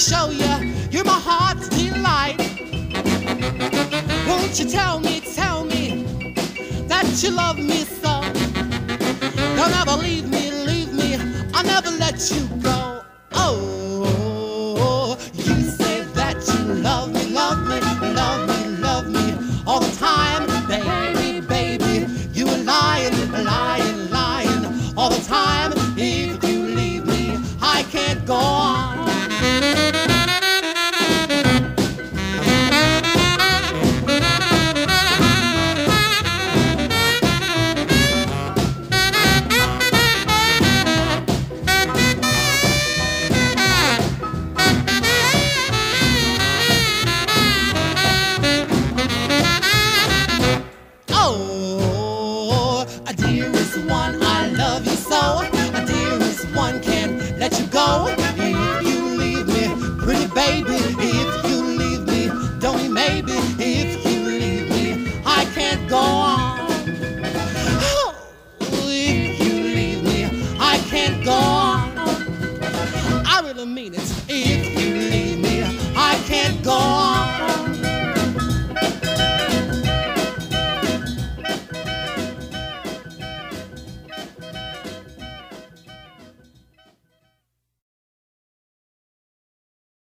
show you, you're my heart's delight. Won't you tell me that you love me so? Don't ever leave me, I'll never let you go. Oh, you say that you love me all the time, baby. You are lying all the time. If you leave me, I can't go on. Dearest one, I love you so. Dearest one, can't let you go. If you leave me, pretty baby, if you leave me, don't maybe, if